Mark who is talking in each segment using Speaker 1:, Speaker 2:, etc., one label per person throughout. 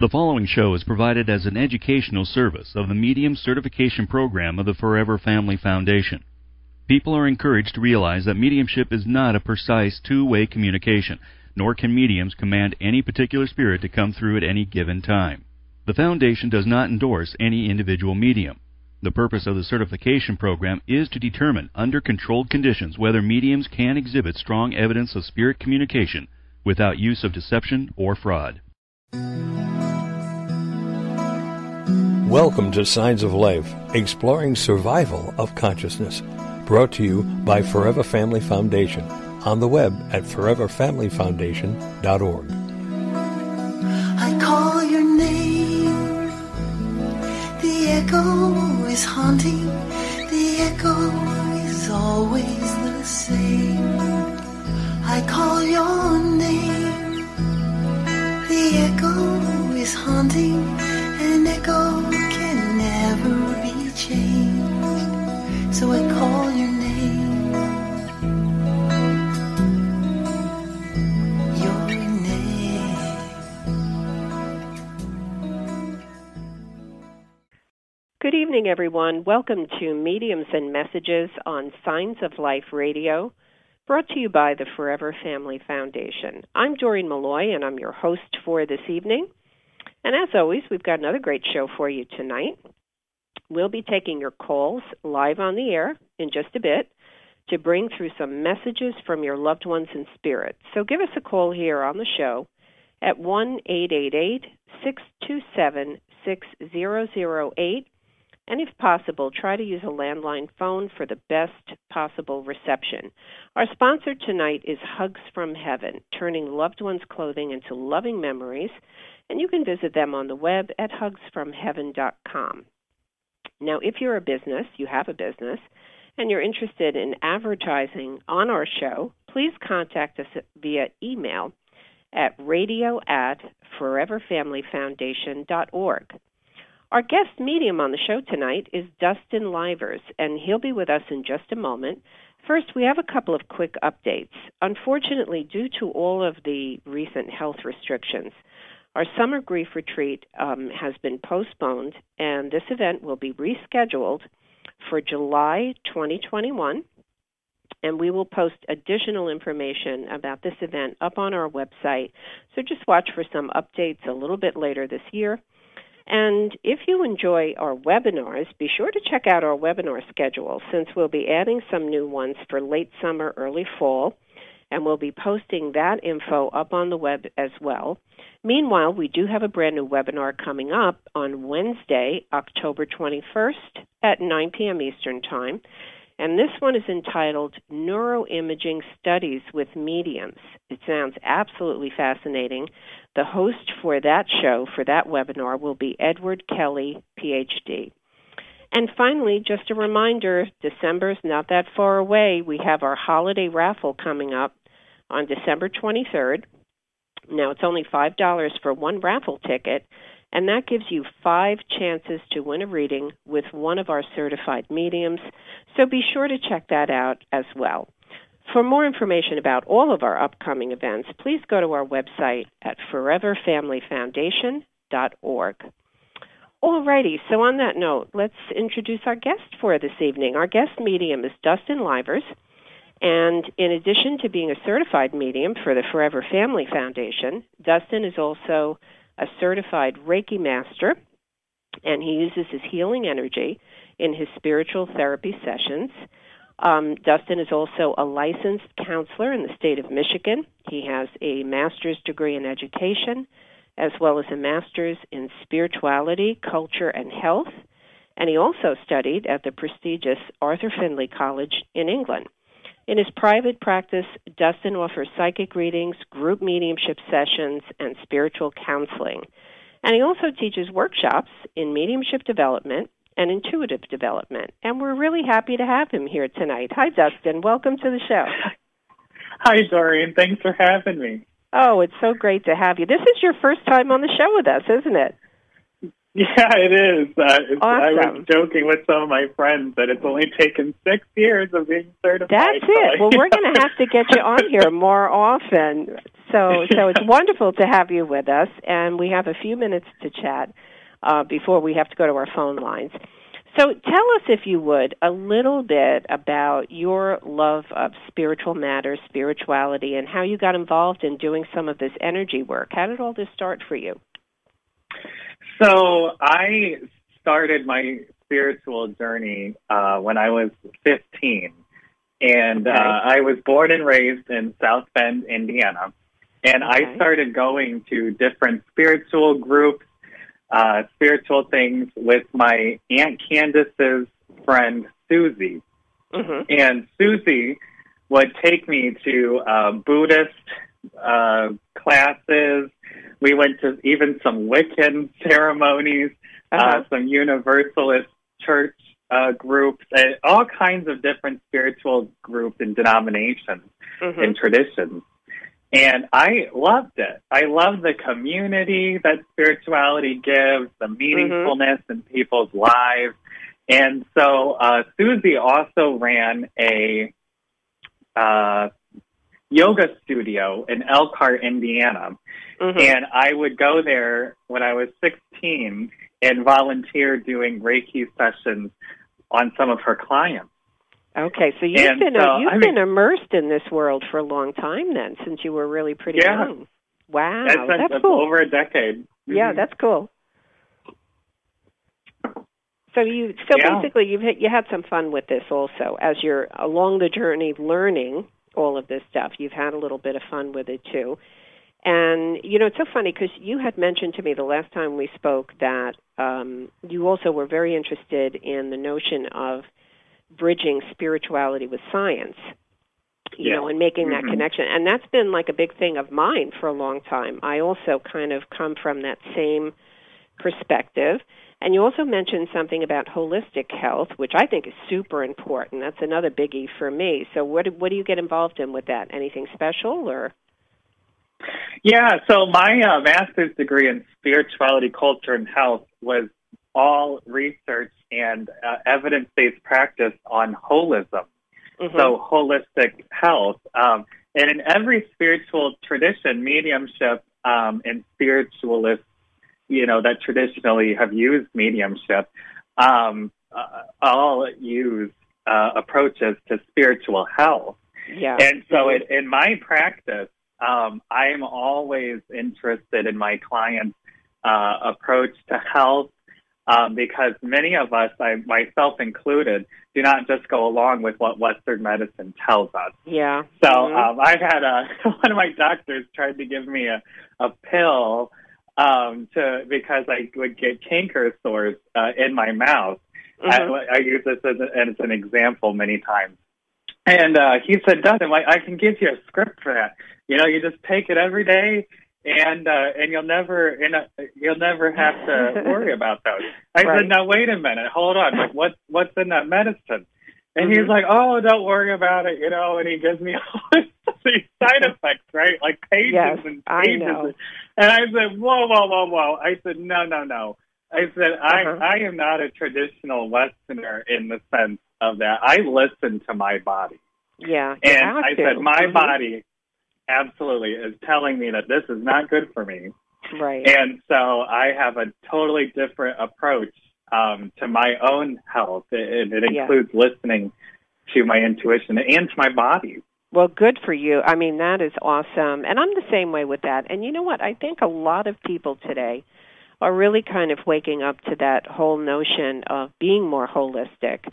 Speaker 1: The following show is provided as an educational service of the Medium Certification Program of the Forever Family Foundation. People are encouraged to realize that mediumship is not a precise two-way communication, nor can mediums command any particular spirit to come through at any given time. The Foundation does not endorse any individual medium. The purpose of the certification program is to determine, under controlled conditions, whether mediums can exhibit strong evidence of spirit communication without use of deception or fraud.
Speaker 2: Welcome to Signs of Life, exploring survival of consciousness, brought to you by Forever Family Foundation, on the web at foreverfamilyfoundation.org.
Speaker 3: I call your name, the echo is haunting, the echo is always the same. I call your name, the echo is haunting, an echo can never be changed, so I call your name, your name.
Speaker 4: Good evening, everyone. Welcome to Mediums and Messages on Signs of Life Radio, brought to you by the Forever Family Foundation. I'm Doreen Malloy, and I'm your host for this evening. And as always, we've got another great show for you tonight. We'll be taking your calls live on the air in just a bit to bring through some messages from your loved ones in spirit. So give us a call here on the show at 1-888-627-6008. And if possible, try to use a landline phone for the best possible reception. Our sponsor tonight is Hugs from Heaven, turning loved ones' clothing into loving memories. And you can visit them on the web at hugsfromheaven.com. Now, if you're a business, you have a business, and you're interested in advertising on our show, please contact us via email at radio@foreverfamilyfoundation.org. Our guest medium on the show tonight is Dustin Livers, and he'll be with us in just a moment. First, we have a couple of quick updates. Unfortunately, due to all of the recent health restrictions, our summer grief retreat has been postponed, and this event will be rescheduled for July 2021, and we will post additional information about this event up on our website, so just watch for some updates a little bit later this year. And if you enjoy our webinars, be sure to check out our webinar schedule, since we'll be adding some new ones for late summer, early fall, and we'll be posting that info up on the web as well. Meanwhile, we do have a brand new webinar coming up on Wednesday, October 21st at 9 p.m. Eastern Time, and this one is entitled Neuroimaging Studies with Mediums. It sounds absolutely fascinating. The host for that show, for that webinar, will be Edward Kelly, Ph.D. And finally, just a reminder, December's not that far away. We have our holiday raffle coming up on December 23rd. Now, it's only $5 for one raffle ticket, and that gives you 5 chances to win a reading with one of our certified mediums, so be sure to check that out as well. For more information about all of our upcoming events, please go to our website at foreverfamilyfoundation.org. All righty, so on that note, let's introduce our guest for this evening. Our guest medium is Dustin Livers, and in addition to being a certified medium for the Forever Family Foundation, Dustin is also a certified Reiki master, and he uses his healing energy in his spiritual therapy sessions. Dustin is also a licensed counselor in the state of Michigan. He has a master's degree in education, as well as a master's in spirituality, culture, and health, and he also studied at the prestigious Arthur Findlay College in England. In his private practice, Dustin offers psychic readings, group mediumship sessions, and spiritual counseling. And he also teaches workshops in mediumship development and intuitive development. And we're really happy to have him here tonight. Hi, Dustin. Welcome to the show.
Speaker 5: Hi, Doreen. Thanks for having me.
Speaker 4: Oh, it's so great to have you. This is your first time on the show with us, isn't it?
Speaker 5: Yeah, it is.
Speaker 4: Awesome.
Speaker 5: I was joking with some of my friends that it's only taken 6 years of being certified.
Speaker 4: That's it. Well, we're going to have to get you on here more often. So it's wonderful to have you with us, and we have a few minutes to chat before we have to go to our phone lines. So tell us, if you would, a little bit about your love of spiritual matters, spirituality, and how you got involved in doing some of this energy work. How did all this start for you?
Speaker 5: So I started my spiritual journey when I was 15, and I was born and raised in South Bend, Indiana, and I started going to different spiritual groups, spiritual things with my Aunt Candace's friend, Susie. Mm-hmm. And Susie would take me to Buddhist classes. We went to even some Wiccan ceremonies, some Universalist church groups, and all kinds of different spiritual groups and denominations and traditions. And I loved it. I loved the community that spirituality gives, the meaningfulness in people's lives. And so Susie also ran a yoga studio in Elkhart, Indiana. And I would go there when I was 16 and volunteer doing Reiki sessions on some of her clients. Okay, so you've been immersed in this world for a long time then, since you were really pretty young. Wow, that's cool. Over a decade. Yeah, that's cool. So basically you had some fun with this also. As you're along the journey learning all of this stuff, you've had a little bit of fun with it too. And, it's so funny because you had mentioned to me the last time we spoke that you also were very interested in the notion of bridging spirituality with science, and making that connection. And that's been like a big thing of mine for a long time. I also kind of come from that same perspective. And you also mentioned something about holistic health, which I think is super important. That's another biggie for me. So what do you get involved in with that? Anything special or? Yeah, so my master's degree in spirituality, culture, and health was all research and evidence-based practice on holism, so holistic health. And in every spiritual tradition, mediumship and spiritualists, that traditionally have used mediumship, all use approaches to spiritual health. Yeah. And so in my practice, I'm always interested in my clients' approach to health because many of us, myself included, do not just go along with what Western medicine tells us. Yeah. So I've had one of my doctors tried to give me a pill because I would get canker sores in my mouth. I use this as an example many times. And he said, Dustin, I can give you a script for that. You just take it every day, and you'll never have to worry about those. I said, now wait a minute, hold on. Like, what's in that medicine? And he's like, oh, don't worry about it, And he gives me all these side effects, right? Like pages and pages. And I said, whoa. I said, no. I said, I am not a traditional Westerner in the sense of that. I listen to my body. Yeah. And I said, my body absolutely is telling me that this is not good for me. Right. And so I have a totally different approach to my own health. It includes listening to my intuition and to my body. Well, good for you. I mean, that is awesome. And I'm the same way with that. And you know what? I think a lot of people today are really kind of waking up to that whole notion of being more holistic,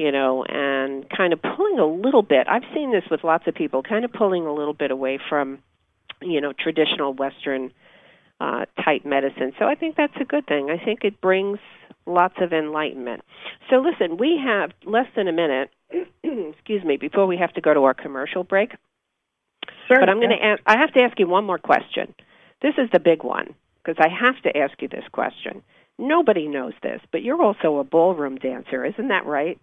Speaker 5: and kind of pulling a little bit. I've seen this with lots of people, kind of pulling a little bit away from, traditional Western type medicine. So I think that's a good thing. I think it brings lots of enlightenment. So listen, we have less than a minute, excuse me, before we have to go to our commercial break. Sure. But I have to ask you one more question. This is the big one, because I have to ask you this question. Nobody knows this, but you're also a ballroom dancer, isn't that right?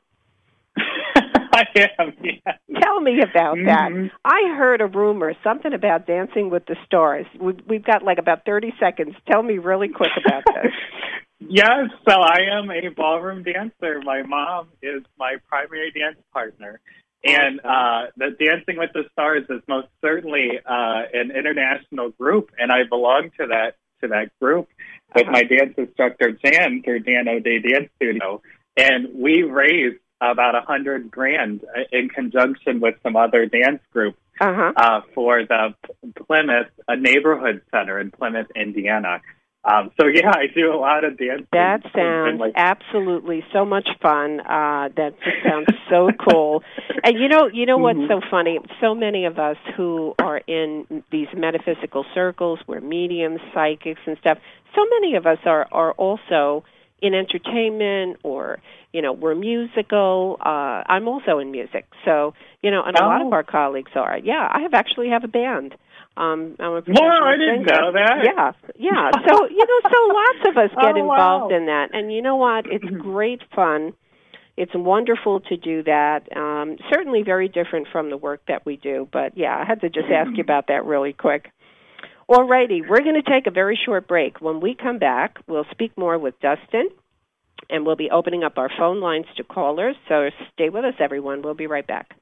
Speaker 5: I am, yes. Tell me about that. I heard a rumor, something about Dancing with the Stars. We've got like about 30 seconds. Tell me really quick about this. Yes, so I am a ballroom dancer. My mom is my primary dance partner. And the Dancing with the Stars is most certainly an international group, and I belong to that group with my dance instructor, Jan, through Dan O'Day Dance Studio. And we raised about $100,000 in conjunction with some other dance groups for the Plymouth Neighborhood Center in Plymouth, Indiana. So, yeah, I do a lot of dancing.
Speaker 4: That sounds absolutely so much fun. That just sounds so cool. And you know what's so funny? So many of us who are in these metaphysical circles, we're mediums, psychics and stuff, so many of us are also in entertainment or, we're musical. I'm also in music. So, and a lot of our colleagues are. Yeah, I actually have a band. I'm a professional
Speaker 5: I didn't know that.
Speaker 4: Yeah. So, so lots of us get involved in that. And you know what? It's great fun. It's wonderful to do that. Certainly very different from the work that we do. But, yeah, I had to just ask you about that really quick. All righty. We're going to take a very short break. When we come back, we'll speak more with Dustin, and we'll be opening up our phone lines to callers. So stay with us, everyone. We'll be right back.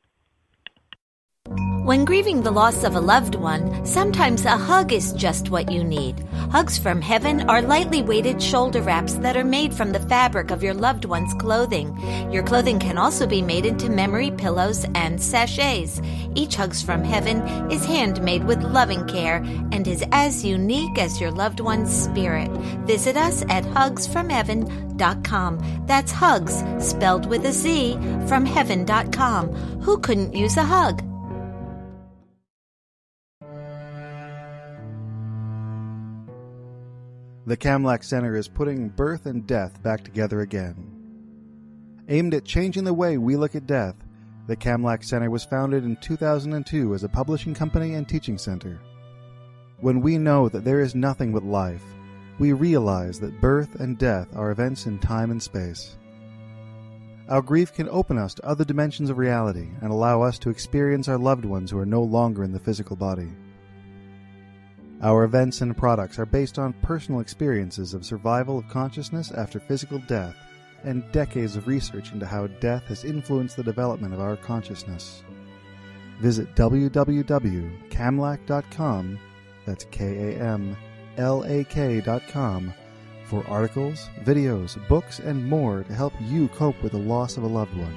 Speaker 6: When grieving the loss of a loved one, sometimes a hug is just what you need. Hugs from Heaven are lightly weighted shoulder wraps that are made from the fabric of your loved one's clothing. Your clothing can also be made into memory pillows and sachets. Each Hugs from Heaven is handmade with loving care and is as unique as your loved one's spirit. Visit us at hugsfromheaven.com. That's hugs, spelled with a Z, from heaven.com. Who couldn't use a hug?
Speaker 7: The Kamlach Center is putting birth and death back together again. Aimed at changing the way we look at death, the Kamlach Center was founded in 2002 as a publishing company and teaching center. When we know that there is nothing but life, we realize that birth and death are events in time and space. Our grief can open us to other dimensions of reality and allow us to experience our loved ones who are no longer in the physical body. Our events and products are based on personal experiences of survival of consciousness after physical death and decades of research into how death has influenced the development of our consciousness. Visit www.kamlach.com, that's KAMLAK.com, for articles, videos, books, and more to help you cope with the loss of a loved one.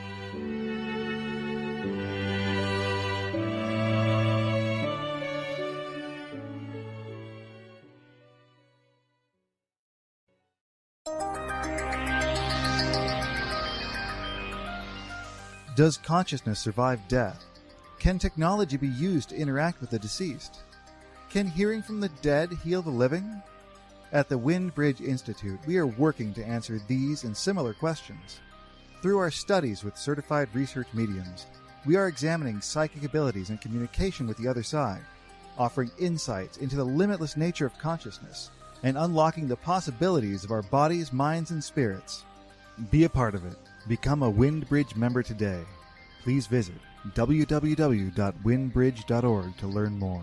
Speaker 7: Does consciousness survive death? Can technology be used to interact with the deceased? Can hearing from the dead heal the living? At the Wind Bridge Institute, we are working to answer these and similar questions. Through our studies with certified research mediums, we are examining psychic abilities and communication with the other side, offering insights into the limitless nature of consciousness, and unlocking the possibilities of our bodies, minds, and spirits. Be a part of it. Become a WindBridge member today. Please visit www.windbridge.org to learn more.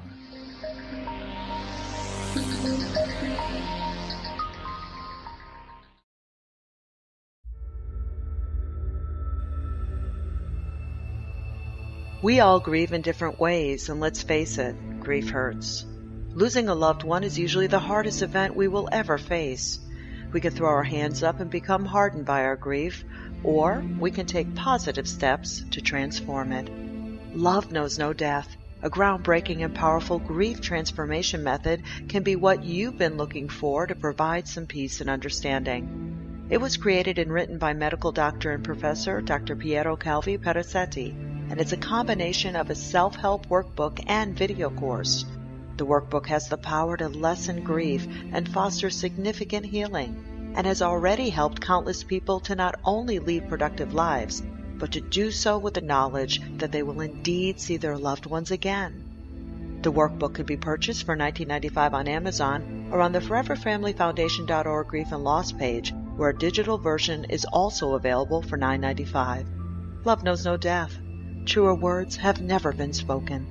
Speaker 8: We all grieve in different ways, and let's face it, grief hurts. Losing a loved one is usually the hardest event we will ever face. We can throw our hands up and become hardened by our grief, or we can take positive steps to transform it. Love knows no death. A groundbreaking and powerful grief transformation method can be what you've been looking for to provide some peace and understanding. It was created and written by medical doctor and professor Dr. Piero Calvi Perazzetti, and it's a combination of a self-help workbook and video course. The workbook has the power to lessen grief and foster significant healing, and has already helped countless people to not only lead productive lives, but to do so with the knowledge that they will indeed see their loved ones again. The workbook can be purchased for $19.95 on Amazon or on the ForeverFamilyFoundation.org Grief and Loss page, where a digital version is also available for $9.95. Love knows no death. Truer words have never been spoken.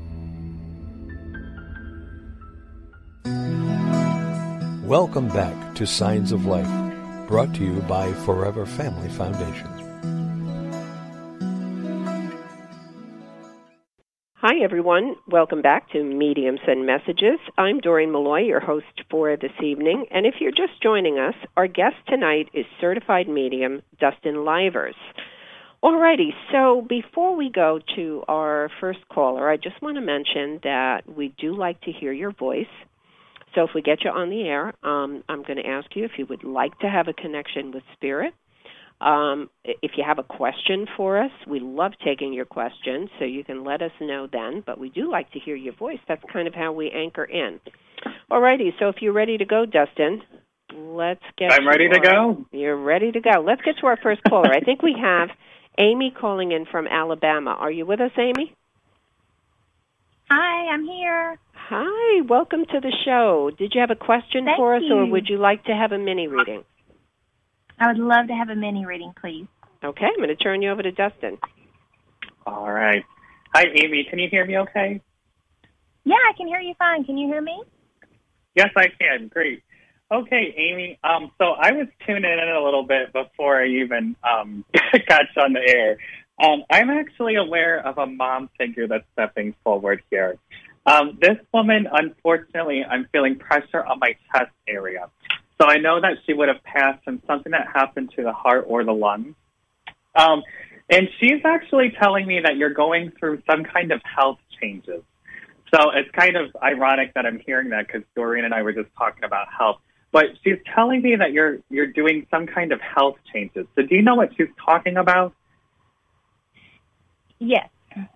Speaker 2: Welcome back to Signs of Life, brought to you by Forever Family Foundation.
Speaker 4: Hi, everyone. Welcome back to Mediums and Messages. I'm Doreen Malloy, your host for this evening. And if you're just joining us, our guest tonight is certified medium Dustin Livers. Alrighty, so before we go to our first caller, I just want to mention that we do like to hear your voice. So if we get you on the air, I'm going to ask you if you would like to have a connection with Spirit. If you have a question for us, we love taking your questions, so you can let us know then. But we do like to hear your voice. That's kind of how we anchor in. Alrighty, so if you're ready to go, Dustin, let's get
Speaker 5: I'm ready to go.
Speaker 4: You're ready to go. Let's get to our first caller. I think we have Amy calling in from Alabama. Are you with us, Amy?
Speaker 9: Hi, I'm here.
Speaker 4: Hi, welcome to the show. Did you have a question for us, or would you like to have a mini reading?
Speaker 9: I would love to have a mini reading, please.
Speaker 4: Okay, I'm going to turn you over to Dustin.
Speaker 5: All right. Hi, Amy. Can you hear me okay?
Speaker 9: Yeah, I can hear you fine. Can you hear me?
Speaker 5: Yes, I can. Great. Okay, Amy. So I was tuning in a little bit before I even got you on the air. I'm actually aware of a mom figure that's stepping forward here. This woman, unfortunately, I'm feeling pressure on my chest area. So I know that she would have passed from something that happened to the heart or the lungs. And she's actually telling me that you're going through some kind of health changes. So it's kind of ironic that I'm hearing that because Doreen and I were just talking about health. But she's telling me that you're doing some kind of health changes. So do you know what she's talking about?
Speaker 9: Yes.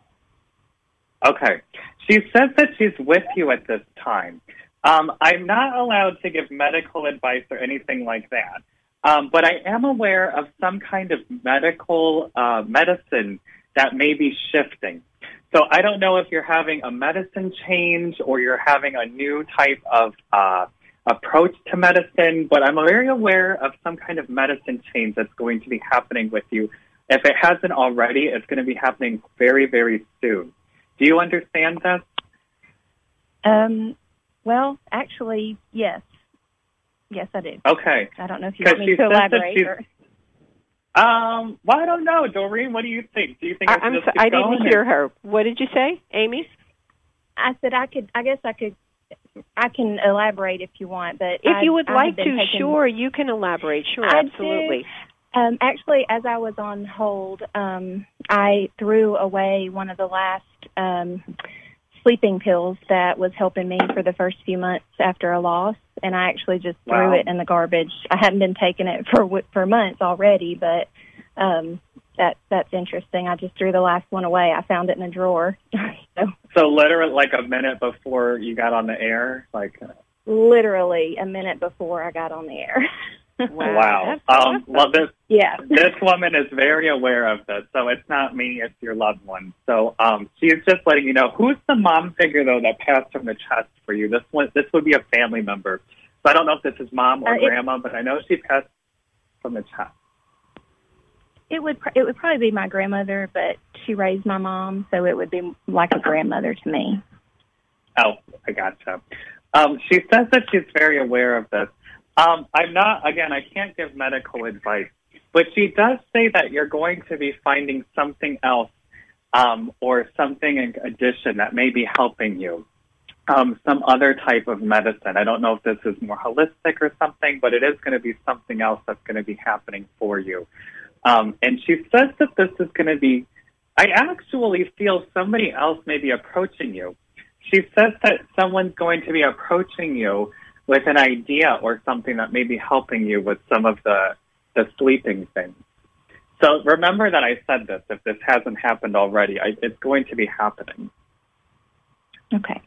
Speaker 5: Okay. She says that she's with you at this time. I'm not allowed to give medical advice or anything like that. But I am aware of some kind of medical medicine that may be shifting. So I don't know if you're having a medicine change or you're having a new type of approach to medicine, but I'm very aware of some kind of medicine change that's going to be happening with you. If it hasn't already, it's going to be happening very, very soon. Do you understand this?
Speaker 9: Well, actually, yes. Yes, I do.
Speaker 5: Okay.
Speaker 9: I don't know if you want me to elaborate.
Speaker 5: Well, I don't know. Doreen, what do you think? Do you think
Speaker 4: I didn't hear her. What did you say, Amy?
Speaker 9: I said I can elaborate if you want, but
Speaker 4: if you would like to, sure, you can elaborate. Sure, absolutely.
Speaker 9: Actually, as I was on hold, I threw away one of the last sleeping pills that was helping me for the first few months after a loss, and I actually just threw it in the garbage. I hadn't been taking it for months already, but that's interesting. I just threw the last one away. I found it in a drawer.
Speaker 5: So literally like a minute before you got on the air?
Speaker 9: Literally a minute before I got on the air.
Speaker 5: Wow.
Speaker 4: Awesome.
Speaker 5: Well, this woman is very aware of this, so it's not me, it's your loved one. So she's just letting you know. Who's the mom figure, though, that passed from the chest for you? This would be a family member. So I don't know if this is mom or grandma, but I know she passed from the chest.
Speaker 9: It would probably be my grandmother, but she raised my mom, so it would be like a grandmother to me.
Speaker 5: Oh, I gotcha. She says that she's very aware of this. I can't give medical advice, but she does say that you're going to be finding something else or something in addition that may be helping you, some other type of medicine. I don't know if this is more holistic or something, but it is going to be something else that's going to be happening for you. And she says that this is going to be, I actually feel somebody else may be approaching you. She says that someone's going to be approaching you with an idea or something that may be helping you with some of the sleeping things. So remember that I said this. If this hasn't happened already, it's going to be happening.
Speaker 9: Okay.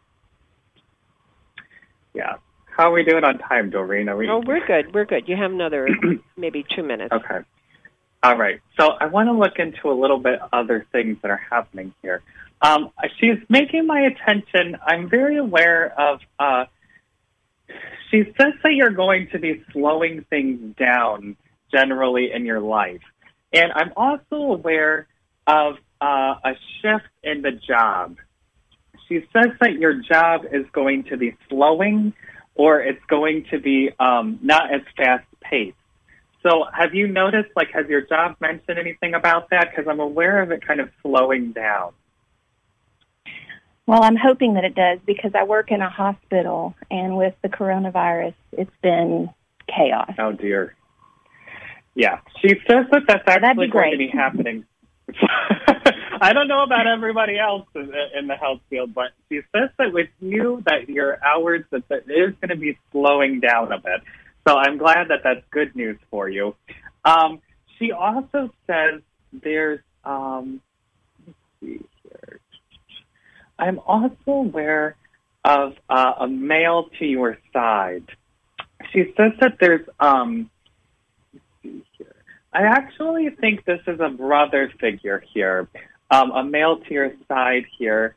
Speaker 5: Yeah. How are we doing on time, Doreen?
Speaker 4: We're good. We're good. You have another maybe 2 minutes.
Speaker 5: Okay. All right. So I want to look into a little bit other things that are happening here. She's making my attention. I'm very aware of she says that you're going to be slowing things down generally in your life. And I'm also aware of a shift in the job. She says that your job is going to be slowing or it's going to be not as fast-paced. So have you noticed, like, has your job mentioned anything about that? Because I'm aware of it kind of slowing down.
Speaker 9: Well, I'm hoping that it does because I work in a hospital, and with the coronavirus, it's been chaos.
Speaker 5: Oh, dear. Yeah. She says that that's actually going to be happening. I don't know about everybody else in the health field, but she says that with you, that your hours, that it is going to be slowing down a bit. So I'm glad that that's good news for you. She also says there's, let's see here. I'm also aware of a male to your side. She says that there's, let's see here. I actually think this is a brother figure here, a male to your side here.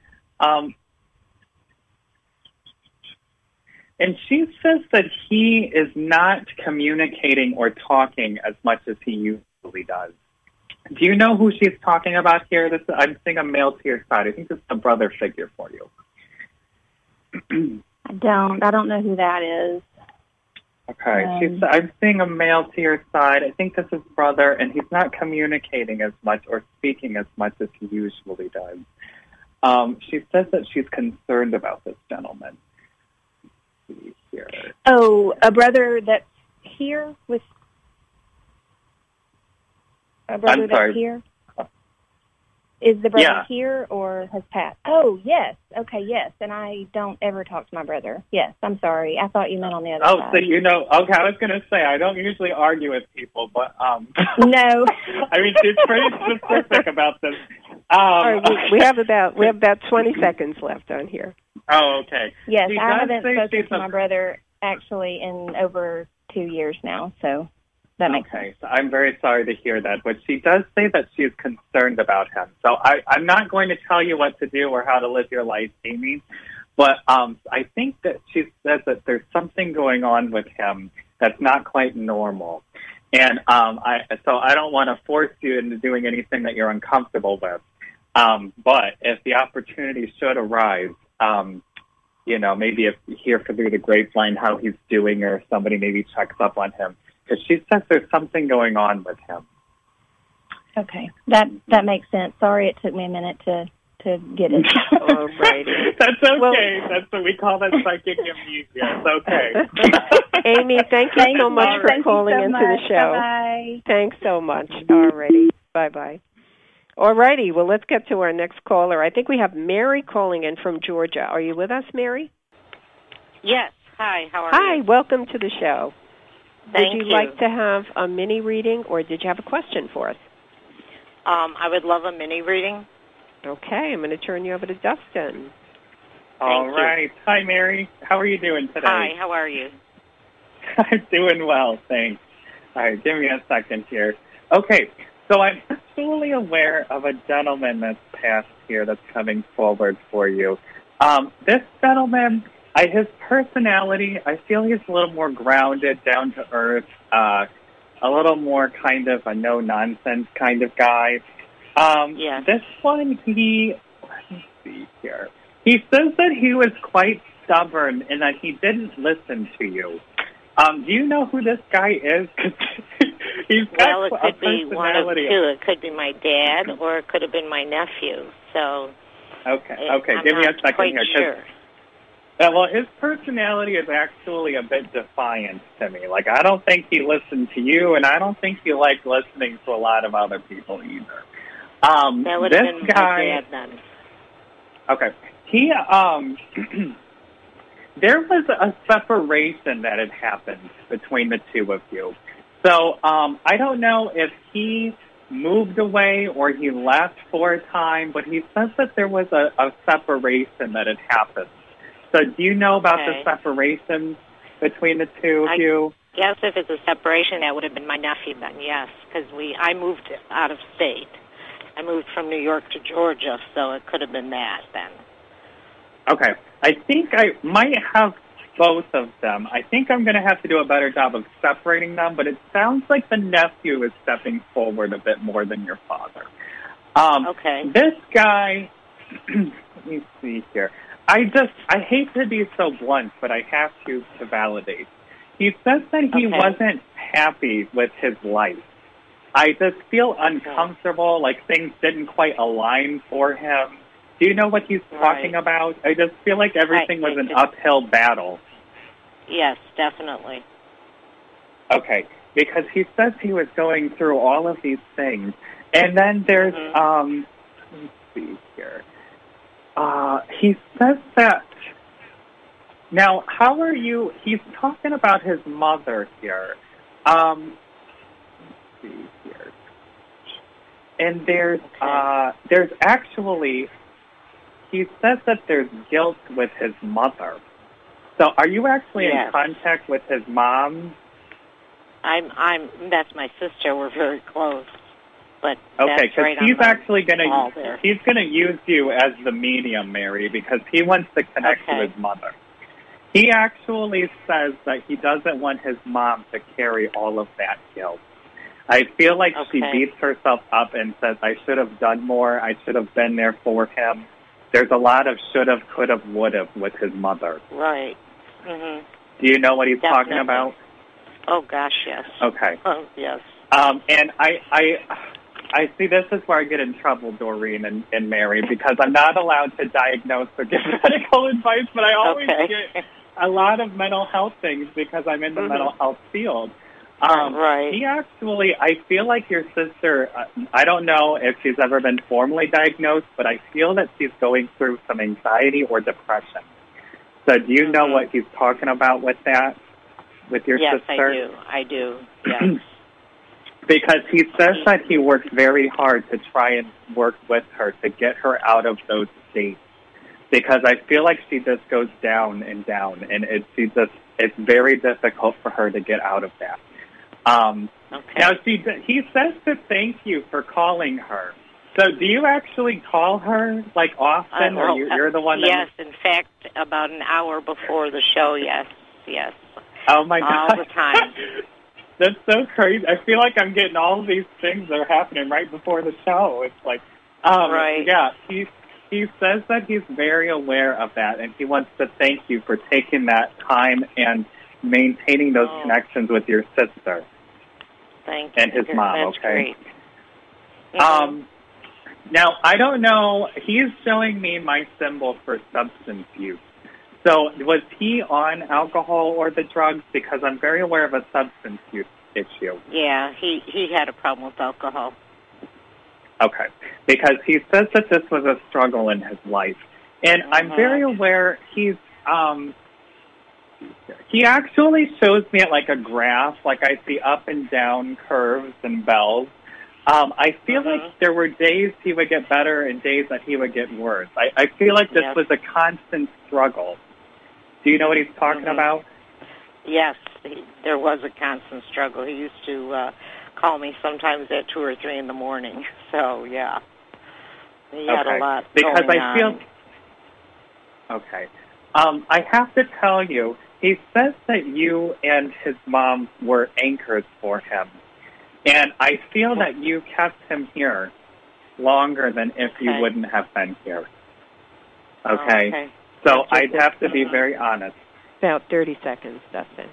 Speaker 5: And she says that he is not communicating or talking as much as he usually does. Do you know who she's talking about here? I'm seeing a male to your side. I think this is a brother figure for you.
Speaker 9: I don't know who that is.
Speaker 5: Okay. I'm seeing a male to your side. I think this is brother, and he's not communicating as much or speaking as much as he usually does. She says that she's concerned about this gentleman. Let's see here.
Speaker 9: Oh, a brother that's here with... A brother that's here? Is the brother here or has passed? Oh, yes. Okay, yes. And I don't ever talk to my brother. Yes, I'm sorry. I thought you meant on the other side.
Speaker 5: Oh, so you know, okay, I was going to say, I don't usually argue with people, but,
Speaker 9: No.
Speaker 5: I mean, she's pretty specific about this.
Speaker 4: All right, we have about 20 seconds left on here.
Speaker 5: Oh, okay.
Speaker 9: Yes, I haven't spoken to my brother, actually, in over 2 years now, so... That makes sense.
Speaker 5: So I'm very sorry to hear that, but she does say that she's concerned about him. So I'm not going to tell you what to do or how to live your life, Amy, but I think that she says that there's something going on with him that's not quite normal. And so I don't want to force you into doing anything that you're uncomfortable with. But if the opportunity should arise, you know, maybe if you hear through the grapevine how he's doing or somebody maybe checks up on him, because she says there's something going on with him.
Speaker 9: Okay, that makes sense. Sorry it took me a minute to get it.
Speaker 5: All righty. That's okay. Well, that's what we call that psychic amnesia. It's okay.
Speaker 4: Amy, thank you so much for calling into the show.
Speaker 9: Bye-bye.
Speaker 4: Thanks so much. All righty. Bye-bye. All righty. Well, let's get to our next caller. I think we have Mary calling in from Georgia. Are you with us, Mary?
Speaker 10: Yes. Hi, how are you?
Speaker 4: Hi, welcome to the show.
Speaker 10: Thank
Speaker 4: you. Would you like to have a mini reading, or did you have a question for us?
Speaker 10: I would love a mini reading.
Speaker 4: Okay, I'm going to turn you over to Dustin.
Speaker 5: All right. Hi, Mary. How are you doing today?
Speaker 10: Hi, how are you?
Speaker 5: I'm doing well, thanks. All right, give me a second here. Okay, so I'm actually aware of a gentleman that's passed here that's coming forward for you. This gentleman... his personality, I feel he's a little more grounded, down to earth, a little more kind of a no-nonsense kind of guy. This one, let me see here. He says that he was quite stubborn and that he didn't listen to you. Do you know who this guy is? He's got
Speaker 10: it could be one of two. It could be my dad or it could have been my nephew. So,
Speaker 5: okay. Give me a second here.
Speaker 10: Sure.
Speaker 5: Well, his personality is actually a bit defiant to me. Like, I don't think he listened to you, and I don't think he liked listening to a lot of other people either.
Speaker 10: That would have been my dad then.
Speaker 5: Okay. He, there was a separation that had happened between the two of you. So, I don't know if he moved away or he left for a time, but he says that there was a separation that had happened. So do you know about the separation between the two of you?
Speaker 10: Yes, if it's a separation, that would have been my nephew then, yes, because I moved out of state. I moved from New York to Georgia, so it could have been that then.
Speaker 5: Okay. I think I might have both of them. I think I'm going to have to do a better job of separating them, but it sounds like the nephew is stepping forward a bit more than your father.
Speaker 10: Okay.
Speaker 5: This guy, let me see here. I hate to be so blunt, but I have to validate. He says that he wasn't happy with his life. I just feel uncomfortable, like things didn't quite align for him. Do you know what he's talking about? I just feel like everything was an uphill battle.
Speaker 10: Yes, definitely.
Speaker 5: Okay, because he says he was going through all of these things. And then there's, let me see here. He says that, now, how are you, he's talking about his mother here. Let me see here. And there's actually, he says that there's guilt with his mother. So are you actually in contact with his mom?
Speaker 10: That's my sister. We're very close. But
Speaker 5: okay, because he's actually he's gonna use you as the medium, Mary, because he wants to connect to his mother. He actually says that he doesn't want his mom to carry all of that guilt. I feel like she beats herself up and says, I should have done more, I should have been there for him. There's a lot of should have, could have, would have with his mother.
Speaker 10: Right. Mm-hmm.
Speaker 5: Do you know what he's talking about?
Speaker 10: Oh, gosh, yes.
Speaker 5: Okay.
Speaker 10: Yes.
Speaker 5: And I see this is where I get in trouble, Doreen and Mary, because I'm not allowed to diagnose or give medical advice, but I always get a lot of mental health things because I'm in the mental health field. He actually, I feel like your sister, I don't know if she's ever been formally diagnosed, but I feel that she's going through some anxiety or depression. So do you know what he's talking about with that, with your sister?
Speaker 10: Yes, I do, yes.
Speaker 5: Because he says that he works very hard to try and work with her to get her out of those states. Because I feel like she just goes down and down, and it's very difficult for her to get out of that. Now, he says to thank you for calling her. So do you actually call her, like, often, or you're the one that...
Speaker 10: Yes, in fact, about an hour before the show, yes.
Speaker 5: Oh, my God.
Speaker 10: All the time.
Speaker 5: That's so crazy. I feel like I'm getting all of these things that are happening right before the show. It's like, yeah, he says that he's very aware of that, and he wants to thank you for taking that time and maintaining those connections with your sister.
Speaker 10: Thank you.
Speaker 5: And his mom,
Speaker 10: That's great.
Speaker 5: Now, I don't know. He's showing me my symbol for substance use. So was he on alcohol or the drugs? Because I'm very aware of a substance use issue.
Speaker 10: Yeah, he had a problem with alcohol.
Speaker 5: Okay. Because he says that this was a struggle in his life. And I'm very aware he actually shows me it like a graph, like I see up and down curves and bells. I feel like there were days he would get better and days that he would get worse. I feel like this was a constant struggle. Do you know what he's talking about?
Speaker 10: Yes, there was a constant struggle. He used to call me sometimes at 2 or 3 in the morning. So, yeah. He had a lot going on.
Speaker 5: Okay. I have to tell you, he says that you and his mom were anchors for him. And I feel that you kept him here longer than if you wouldn't have been here. Okay? So I'd have to be very honest.
Speaker 4: About 30 seconds, Dustin.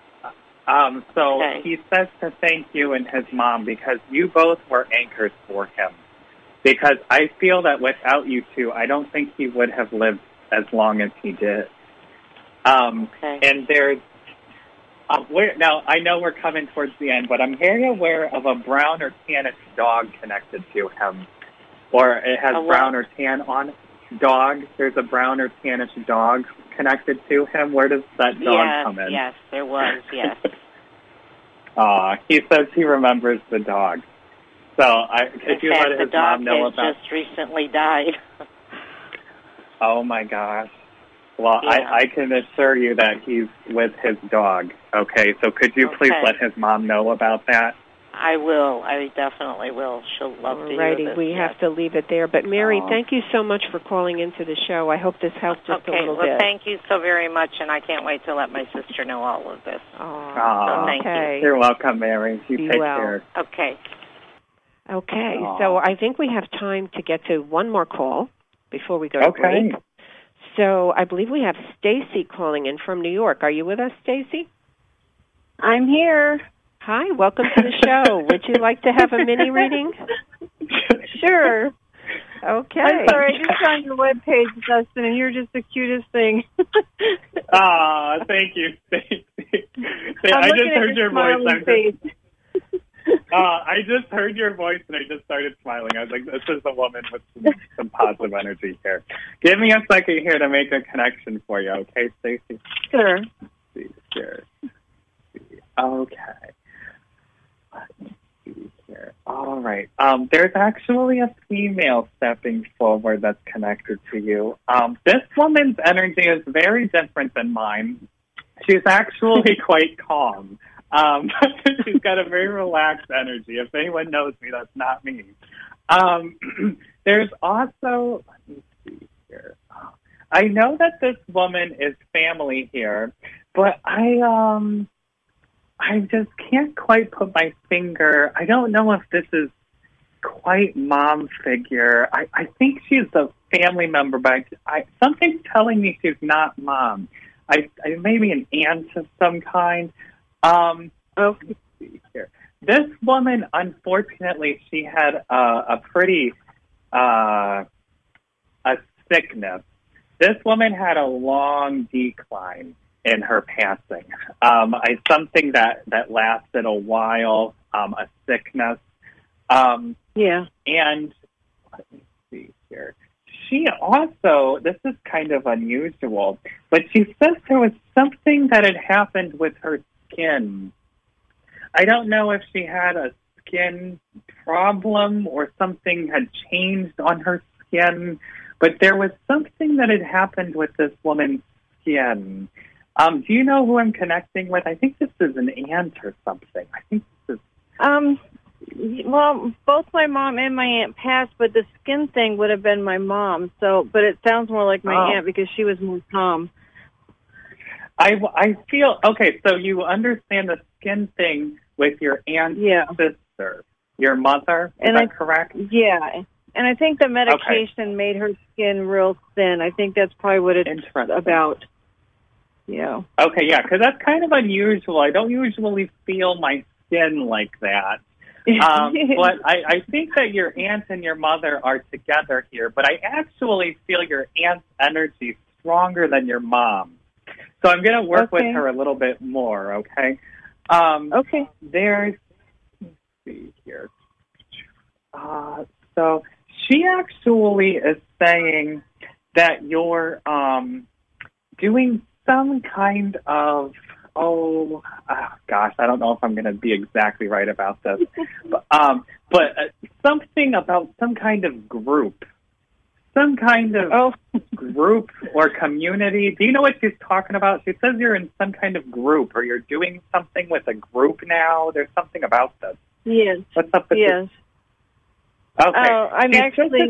Speaker 5: He says to thank you and his mom because you both were anchors for him. Because I feel that without you two, I don't think he would have lived as long as he did. And there's... now, I know we're coming towards the end, but I'm very aware of a brown or tannish dog connected to him. Or it has brown or tan on it. Dog. There's a brown or tannish dog connected to him. Where does that dog come in?
Speaker 10: Yes, there was, yes.
Speaker 5: He says he remembers the dog. So could you let his mom know about...
Speaker 10: the dog just recently died.
Speaker 5: Oh, my gosh. Well, I can assure you that he's with his dog. Okay, so could you please let his mom know about that?
Speaker 10: I will. I definitely will. She'll love to hear this.
Speaker 4: We have to leave it there. But, Mary, thank you so much for calling into the show. I hope this helped just a little bit.
Speaker 10: Thank you so very much, and I can't wait to let my sister know all of this. So thank you.
Speaker 5: You're welcome, Mary. You take care.
Speaker 10: Okay.
Speaker 4: Okay, so I think we have time to get to one more call before we go to break. So I believe we have Stacy calling in from New York. Are you with us, Stacy?
Speaker 11: I'm here.
Speaker 4: Hi, welcome to the show. Would you like to have a mini reading?
Speaker 9: Sure.
Speaker 4: Okay.
Speaker 9: I'm sorry, I just found your webpage, Dustin, and you're just the cutest thing.
Speaker 5: Thank you. I just heard your voice. I just heard your voice, and I just started smiling. I was like, this is a woman with some positive energy here. Give me a second here to make a connection for you, okay, Stacey?
Speaker 9: Sure.
Speaker 5: Let's see here. Okay. Let's see here. All right. There's actually a female stepping forward that's connected to you. This woman's energy is very different than mine. She's actually quite calm. She's got a very relaxed energy. If anyone knows me, that's not me. There's also, let me see here. I know that this woman is family here, but I just can't quite put my finger. I don't know if this is quite mom figure. I think she's a family member, but something's telling me she's not mom. I maybe an aunt of some kind. Let's see here. This woman, unfortunately, she had a pretty a sickness. This woman had a long decline in her passing. Something that lasted a while, a sickness.
Speaker 9: Yeah.
Speaker 5: And let me see here. She also, this is kind of unusual, but she says there was something that had happened with her skin. I don't know if she had a skin problem or something had changed on her skin, but there was something that had happened with this woman's skin. Do you know who I'm connecting with? I think this is an aunt or something. I think this is...
Speaker 9: Well, both my mom and my aunt passed, but the skin thing would have been my mom. But it sounds more like my aunt because she was more calm.
Speaker 5: I feel... Okay, so you understand the skin thing with your aunt's sister, your mother, is that correct?
Speaker 9: Yeah, and I think the medication made her skin real thin. I think that's probably what it's about. Yeah.
Speaker 5: Okay, yeah, because that's kind of unusual. I don't usually feel my skin like that. But I think that your aunt and your mother are together here, but I actually feel your aunt's energy stronger than your mom. So I'm going to work with her a little bit more, okay? There's, let's see here. So she actually is saying that you're doing some kind of, gosh, I don't know if I'm going to be exactly right about this, but something about some kind of group. Some kind of group or community. Do you know what she's talking about? She says you're in some kind of group, or you're doing something with a group now. There's something about this.
Speaker 9: Yes.
Speaker 5: What's up with this? Okay.
Speaker 9: I'm actually...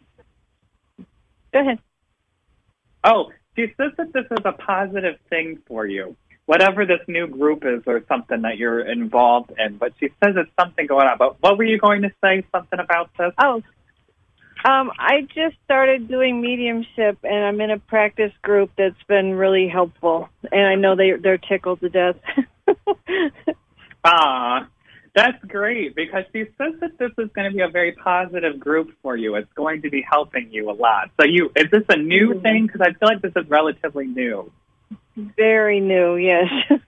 Speaker 9: Go ahead.
Speaker 5: Oh, she says that this is a positive thing for you. Whatever this new group is or something that you're involved in. But she says it's something going on. But what were you going to say? Something about this?
Speaker 9: I just started doing mediumship, and I'm in a practice group that's been really helpful. And I know they're tickled to death.
Speaker 5: That's great, because she says that this is going to be a very positive group for you. It's going to be helping you a lot. So is this a new thing? Because I feel like this is relatively new.
Speaker 9: Very new, yes.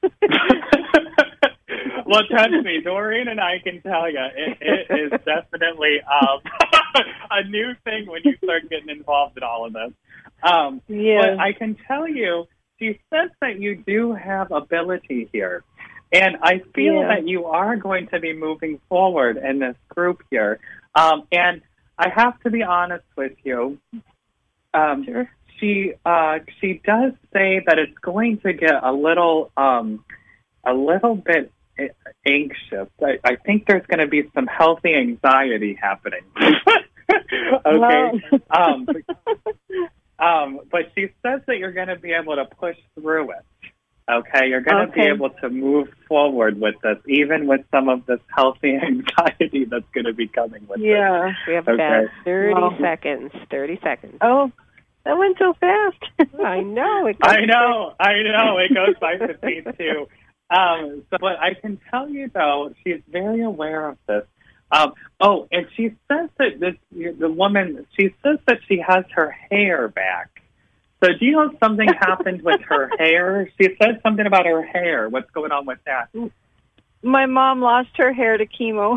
Speaker 5: Well, trust me, Doreen and I can tell you, it is definitely a new thing when you start getting involved in all of this. But I can tell you, she says that you do have ability here. And I feel that you are going to be moving forward in this group here. And I have to be honest with you.
Speaker 9: Sure.
Speaker 5: She does say that it's going to get a little bit anxious. I think there's going to be some healthy anxiety happening. Okay. But she says that you're going to be able to push through it. Okay, you're going to be able to move forward with this, even with some of this healthy anxiety that's going to be coming with it.
Speaker 4: Yeah, we have about 30 seconds. 30 seconds.
Speaker 9: Oh, that went so fast.
Speaker 4: I know.
Speaker 5: I know. It goes by 15 too. But I can tell you, though, she's very aware of this. And she says that the woman, she says that she has her hair back. So do you know if something happened with her hair? She said something about her hair. What's going on with that?
Speaker 11: My mom lost her hair to chemo.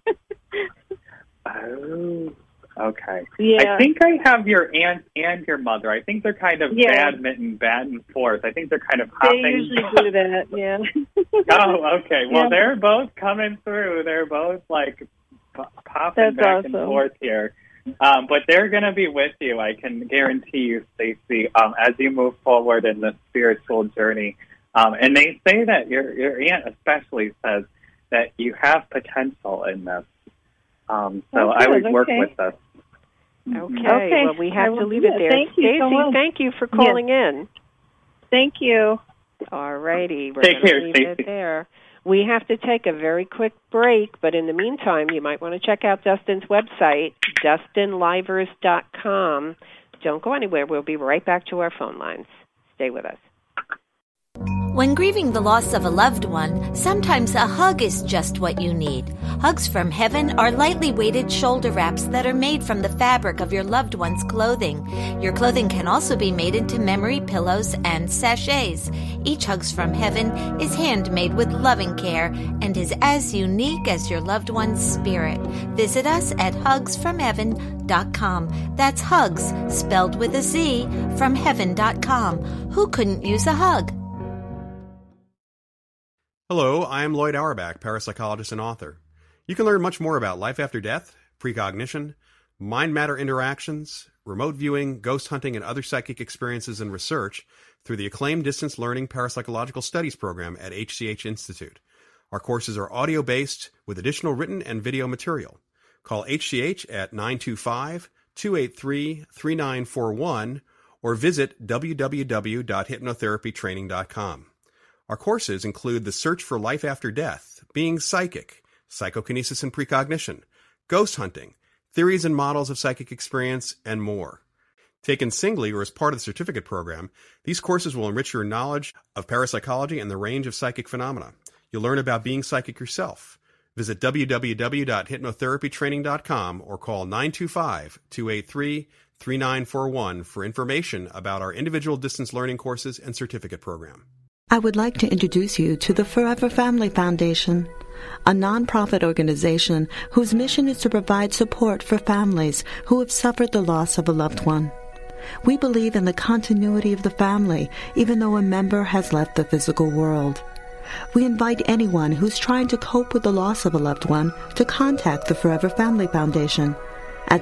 Speaker 5: Oh, okay.
Speaker 11: Yeah.
Speaker 5: I think I have your aunt and your mother. I think they're kind of badminton, back and forth. I think they're kind of hopping.
Speaker 11: They usually do that, yeah.
Speaker 5: Oh, okay. Well, they're both coming through. They're both, like, popping back and forth here. But they're going to be with you, I can guarantee you, Stacey, as you move forward in the spiritual journey. And they say that your aunt especially says that you have potential in this. So I would work with this.
Speaker 4: Okay. Well, we have to leave it there. Stacey, thank you for calling in.
Speaker 11: Thank you.
Speaker 4: All righty. We're
Speaker 5: Take care,
Speaker 4: leave it there. We have to take a very quick break, but in the meantime, you might want to check out Dustin's website, DustinLivers.com. Don't go anywhere. We'll be right back to our phone lines. Stay with us.
Speaker 6: When grieving the loss of a loved one, sometimes a hug is just what you need. Hugs from Heaven are lightly weighted shoulder wraps that are made from the fabric of your loved one's clothing. Your clothing can also be made into memory pillows and sachets. Each Hugs from Heaven is handmade with loving care and is as unique as your loved one's spirit. Visit us at hugsfromheaven.com. That's hugs, spelled with a Z, from heaven.com. Who couldn't use a hug?
Speaker 12: Hello, I am Lloyd Auerbach, parapsychologist and author. You can learn much more about life after death, precognition, mind-matter interactions, remote viewing, ghost hunting, and other psychic experiences and research through the acclaimed Distance Learning Parapsychological Studies program at HCH Institute. Our courses are audio-based with additional written and video material. Call HCH at 925-283-3941 or visit www.hypnotherapytraining.com. Our courses include The Search for Life After Death, Being Psychic, Psychokinesis and Precognition, Ghost Hunting, Theories and Models of Psychic Experience, and more. Taken singly or as part of the certificate program, these courses will enrich your knowledge of parapsychology and the range of psychic phenomena. You'll learn about being psychic yourself. Visit www.hypnotherapytraining.com or call 925-283-3941 for information about our individual distance learning courses and certificate program.
Speaker 13: I would like to introduce you to the Forever Family Foundation, a nonprofit organization whose mission is to provide support for families who have suffered the loss of a loved one. We believe in the continuity of the family, even though a member has left the physical world. We invite anyone who's trying to cope with the loss of a loved one to contact the Forever Family Foundation at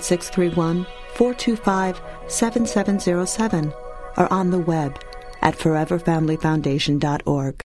Speaker 13: 631-425-7707 or on the web at foreverfamilyfoundation.org.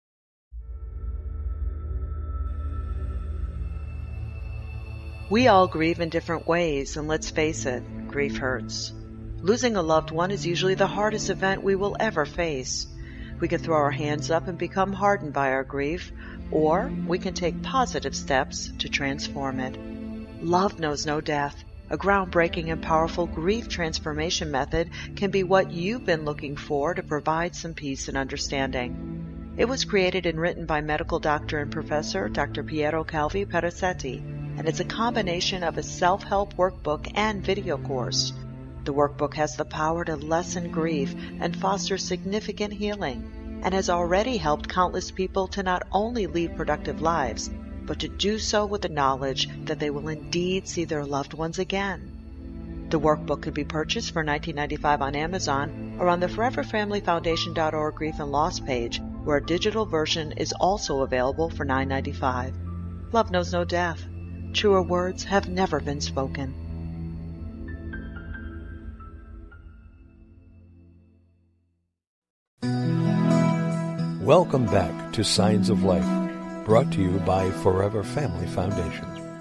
Speaker 8: We all grieve in different ways, and let's face it, grief hurts. Losing a loved one is usually the hardest event we will ever face. We can throw our hands up and become hardened by our grief, or we can take positive steps to transform it. Love knows no death. A groundbreaking and powerful grief transformation method can be what you've been looking for to provide some peace and understanding. It was created and written by medical doctor and professor Dr. Piero Calvi Perazzetti, and it's a combination of a self-help workbook and video course. The workbook has the power to lessen grief and foster significant healing, and has already helped countless people to not only lead productive lives, but to do so with the knowledge that they will indeed see their loved ones again. The workbook can be purchased for $19.95 on Amazon or on the ForeverFamilyFoundation.org Grief and Loss page, where a digital version is also available for $9.95. Love knows no death. Truer words have never been spoken.
Speaker 2: Welcome back to Signs of Life, brought to you by Forever Family Foundation.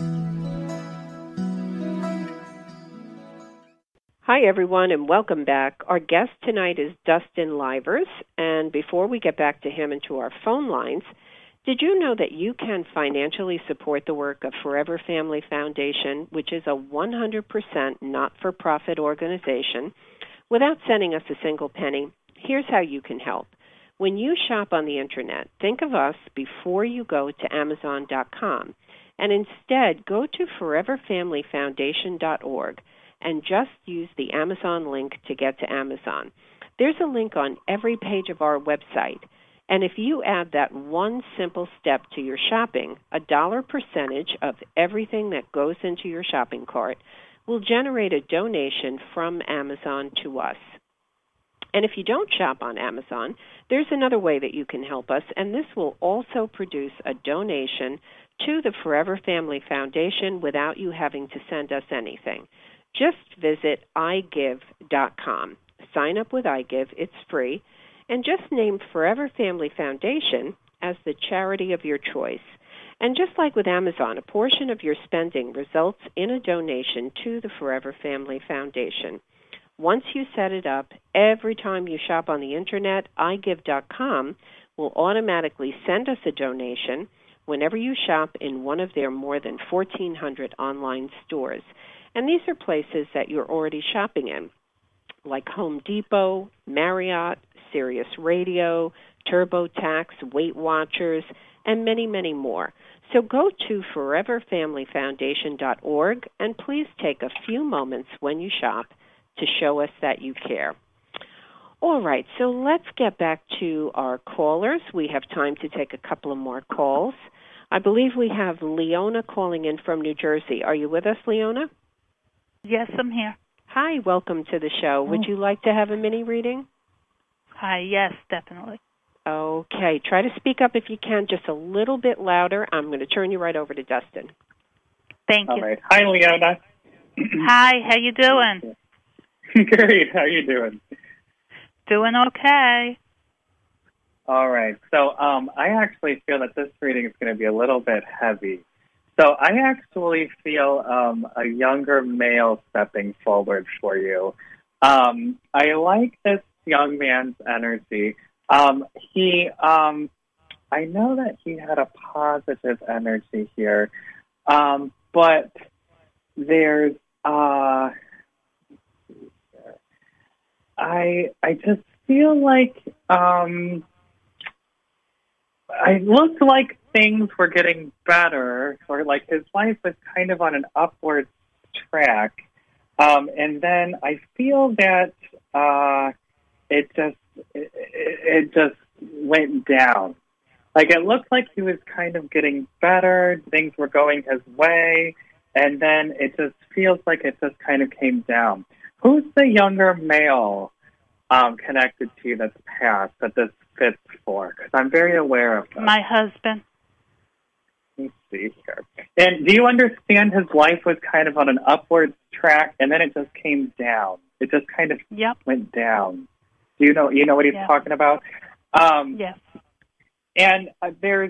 Speaker 4: Hi, everyone, and welcome back. Our guest tonight is Dustin Livers, and before we get back to him and to our phone lines, did you know that you can financially support the work of Forever Family Foundation, which is a 100% not-for-profit organization, without sending us a single penny? Here's how you can help. When you shop on the Internet, think of us before you go to Amazon.com, and instead go to ForeverFamilyFoundation.org and just use the Amazon link to get to Amazon. There's a link on every page of our website, and if you add that one simple step to your shopping, a dollar percentage of everything that goes into your shopping cart will generate a donation from Amazon to us. And if you don't shop on Amazon, there's another way that you can help us, and this will also produce a donation to the Forever Family Foundation without you having to send us anything. Just visit iGive.com. Sign up with iGive. It's free. And just name Forever Family Foundation as the charity of your choice. And just like with Amazon, a portion of your spending results in a donation to the Forever Family Foundation. Once you set it up, every time you shop on the Internet, iGive.com will automatically send us a donation whenever you shop in one of their more than 1,400 online stores. And these are places that you're already shopping in, like Home Depot, Marriott, Sirius Radio, TurboTax, Weight Watchers, and many, many more. So go to ForeverFamilyFoundation.org and please take a few moments when you shop to show us that you care. All right, so let's get back to our callers. We have time to take a couple of more calls. I believe we have Leona calling in from New Jersey. Are you with us, Leona?
Speaker 14: Yes, I'm here.
Speaker 4: Hi, welcome to the show. Would you like to have a mini reading?
Speaker 14: Hi, yes, definitely.
Speaker 4: Okay, try to speak up if you can, just a little bit louder. I'm going to turn you right over to Dustin.
Speaker 14: Thank you.
Speaker 5: All right. Hi, Leona.
Speaker 14: Hi, how you doing?
Speaker 5: Great. How you doing?
Speaker 14: Doing okay.
Speaker 5: All right. So I actually feel that this reading is going to be a little bit heavy. So I actually feel a younger male stepping forward for you. I like this young man's energy. I know that he had a positive energy here, but there's I just feel like it looked like things were getting better, or like his life was kind of on an upward track. And then I feel that it just went down. Like it looked like he was kind of getting better, things were going his way, and then it just feels like it just kind of came down. Who's the younger male connected to you that's passed that this fits for? Because I'm very aware of that.
Speaker 14: My husband.
Speaker 5: Let's see here. And do you understand his life was kind of on an upward track, and then it just came down? It just kind of went down. Do you know what he's talking about?
Speaker 14: Yes.
Speaker 5: And there's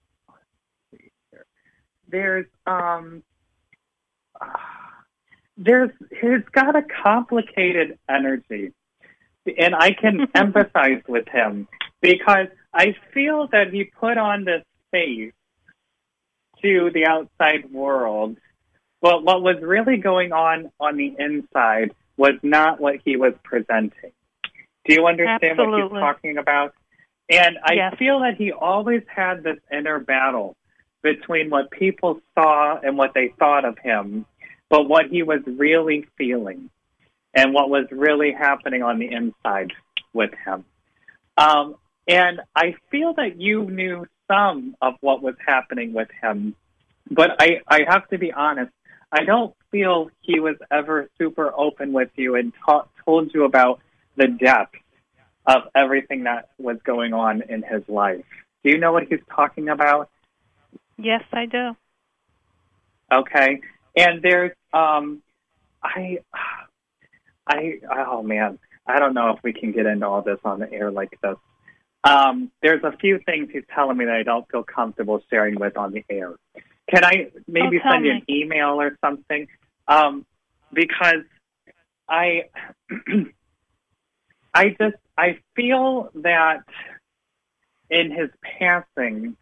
Speaker 5: he's got a complicated energy, and I can empathize with him because I feel that he put on this face to the outside world, but what was really going on the inside was not what he was presenting. Do you understand what he's talking about? And I feel that he always had this inner battle between what people saw and what they thought of him, but what he was really feeling and what was really happening on the inside with him. And I feel that you knew some of what was happening with him, but I have to be honest, I don't feel he was ever super open with you and told you about the depth of everything that was going on in his life. Do you know what he's talking about?
Speaker 14: Yes, I do.
Speaker 5: Okay. And there's, oh man, I don't know if we can get into all this on the air like this. There's a few things he's telling me that I don't feel comfortable sharing with on the air. Can I maybe send you an email or something? Because I feel that in his passing,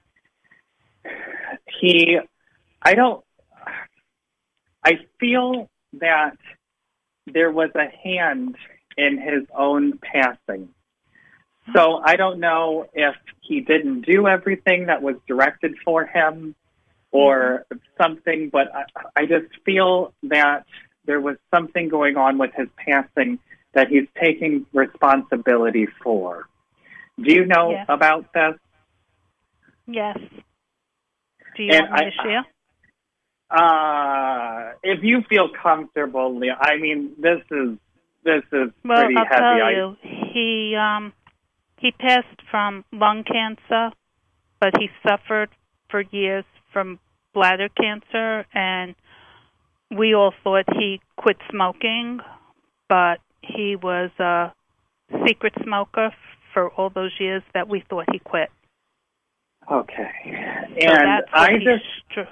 Speaker 5: I feel that there was a hand in his own passing. So I don't know if he didn't do everything that was directed for him or something, but I just feel that there was something going on with his passing that he's taking responsibility for. Do you know about this?
Speaker 14: Yes. Do you want me to share?
Speaker 5: If you feel comfortable, I mean, this is pretty
Speaker 14: I'll
Speaker 5: heavy.
Speaker 14: Tell you, he passed from lung cancer, but he suffered for years from bladder cancer, and we all thought he quit smoking, but he was a secret smoker for all those years that we thought he quit.
Speaker 5: Okay.
Speaker 14: So
Speaker 5: And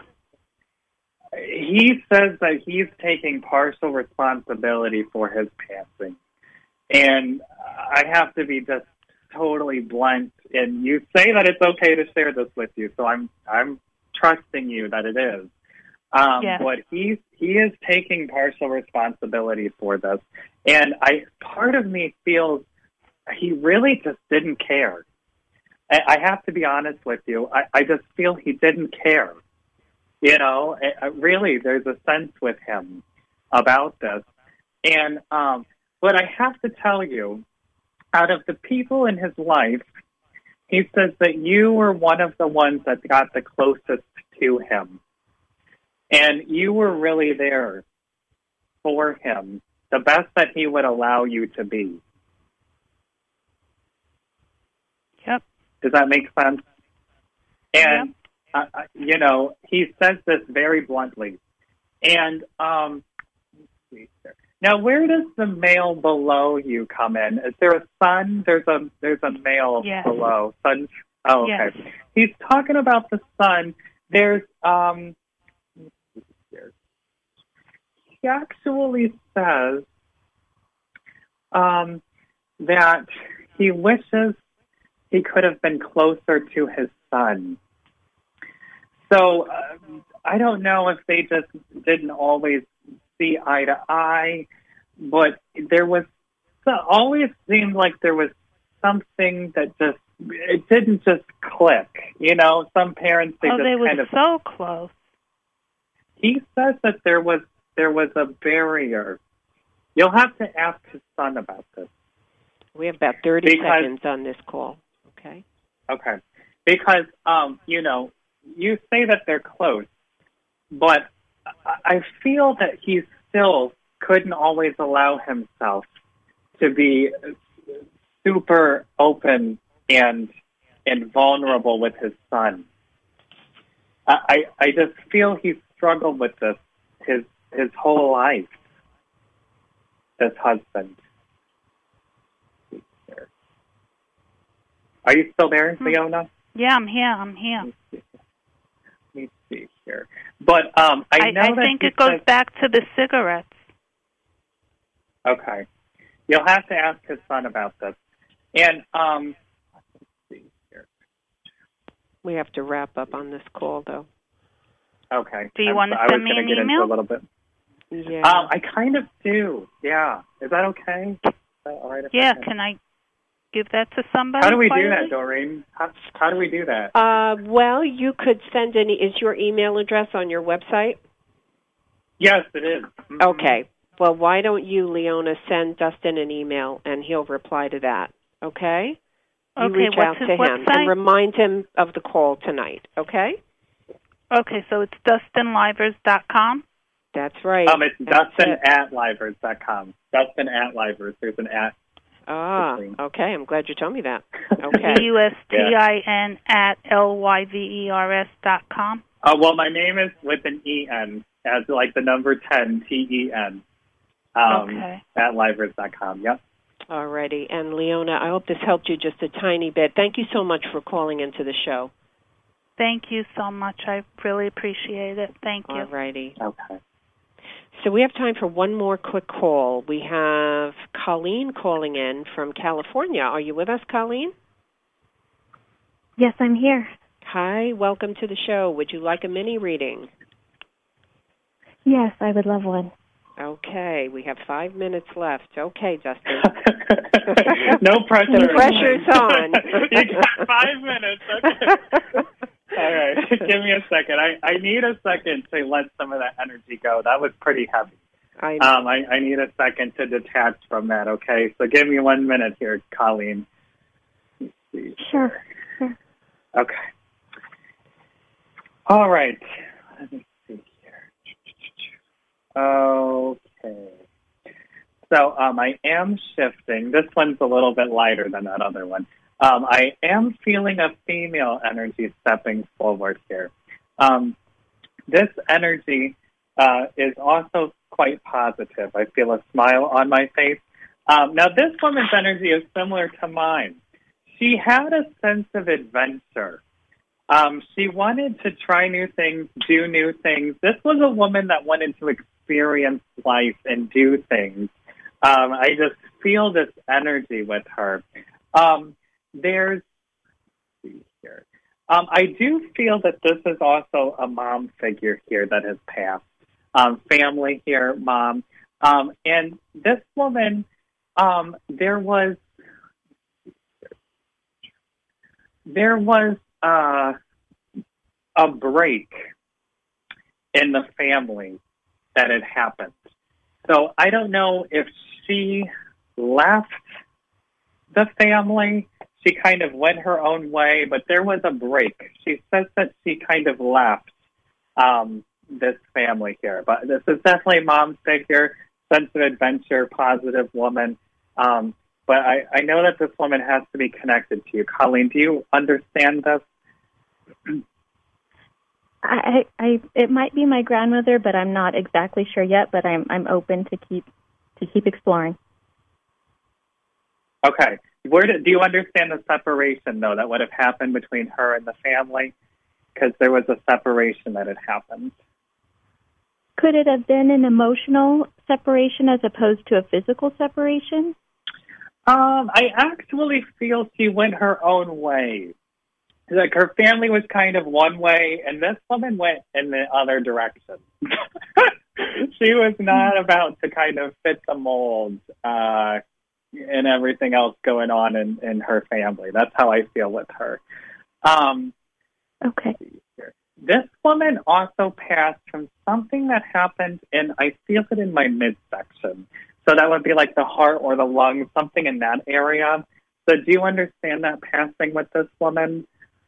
Speaker 5: he says that he's taking partial responsibility for his passing. And I have to be just totally blunt. And you say that it's okay to share this with you, so I'm trusting you that it is. But he is taking partial responsibility for this. And part of me feels he really just didn't care. I have to be honest with you. I just feel he didn't care. You know, really, there's a sense with him about this. And but I have to tell you, out of the people in his life, he says that you were one of the ones that got the closest to him. And you were really there for him, the best that he would allow you to be.
Speaker 14: Yep.
Speaker 5: Does that make sense? And, you know, he says this very bluntly. And now, where does the male below you come in? Is there a son? There's a male below. Son. Oh, okay.
Speaker 14: Yes.
Speaker 5: He's talking about the son. There's he actually says that he wishes he could have been closer to his son. So I don't know if they just didn't always see eye to eye, but there was always seemed like there was something that it didn't just click. You know, some parents
Speaker 14: they were so close.
Speaker 5: He says that there was a barrier. You'll have to ask his son about this.
Speaker 4: We have about 30 seconds on this call. Okay.
Speaker 5: Okay. Because you know, you say that they're close, but I feel that he still couldn't always allow himself to be super open and vulnerable with his son. I just feel he struggled with this his whole life, this husband. Are you still there, Leona?
Speaker 14: Yeah, I'm here.
Speaker 5: Let me see here. But I know
Speaker 14: I think it goes back to the cigarettes.
Speaker 5: Okay. You'll have to ask his son about this. And let's see here.
Speaker 4: We have to wrap up on this call, though.
Speaker 5: Okay.
Speaker 14: Do you want to send me an email?
Speaker 5: Into a little bit.
Speaker 4: Yeah.
Speaker 5: I kind of do. Yeah. Is that okay? Is that all right?
Speaker 14: Can I give that to somebody?
Speaker 5: How do we do that, Doreen? How do we do that?
Speaker 4: Well, you could send is your email address on your website?
Speaker 5: Yes, it is. Mm-hmm.
Speaker 4: Okay. Well, why don't you, Leona, send Dustin an email, and he'll reply to that, okay? You reach out to him and remind him of the call tonight, okay?
Speaker 14: Okay, so it's DustinLivers.com?
Speaker 4: That's right.
Speaker 5: It's Dustin@Livers.com. Dustin@Livers. There's an at.
Speaker 4: Okay. I'm glad you told me that. Okay.
Speaker 14: DUSTIN at LYVERS.com.
Speaker 5: Well, my name is with an EN, as like the number 10, TEN. At Livers.com. Yep.
Speaker 4: All righty. And Leona, I hope this helped you just a tiny bit. Thank you so much for calling into the show.
Speaker 14: Thank you so much. I really appreciate it. Thank you.
Speaker 4: All righty.
Speaker 5: Okay.
Speaker 4: So we have time for one more quick call. We have Colleen calling in from California. Are you with us, Colleen?
Speaker 15: Yes, I'm here.
Speaker 4: Hi, welcome to the show. Would you like a mini reading?
Speaker 15: Yes, I would love one.
Speaker 4: Okay, we have 5 minutes left. Okay, Dustin.
Speaker 5: No pressure.
Speaker 4: The pressure's on.
Speaker 5: You got 5 minutes. Okay. All right. Give me a second. I need a second to let some of that energy go. That was pretty heavy. I need a second to detach from that, okay? So give me 1 minute here, Colleen. Let's see.
Speaker 15: Sure.
Speaker 5: Okay. All right. Let me see here. Okay. So I am shifting. This one's a little bit lighter than that other one. I am feeling a female energy stepping forward here. This energy is also quite positive. I feel a smile on my face. Now, this woman's energy is similar to mine. She had a sense of adventure. She wanted to try new things, do new things. This was a woman that wanted to experience life and do things. I just feel this energy with her. Let's see here. I do feel that this is also a mom figure here that has passed. Family here, mom. And this woman, there was a break in the family that had happened. So I don't know if she left the family. She kind of went her own way, but there was a break. She says that she kind of left this family here. But this is definitely mom's figure, sense of adventure, positive woman. But I know that this woman has to be connected to you. Colleen, do you understand this?
Speaker 15: It might be my grandmother, but I'm not exactly sure yet. But I'm open to keep exploring.
Speaker 5: Okay. Do you understand the separation, though, that would have happened between her and the family? Because there was a separation that had happened.
Speaker 15: Could it have been an emotional separation as opposed to a physical separation?
Speaker 5: I actually feel she went her own way. Like, her family was kind of one way, and this woman went in the other direction. She was not about to kind of fit the mold and everything else going on in her family. That's how I feel with her.
Speaker 15: Okay.
Speaker 5: This woman also passed from something that happened I feel it in my midsection. So that would be like the heart or the lungs, something in that area. So do you understand that passing with this woman?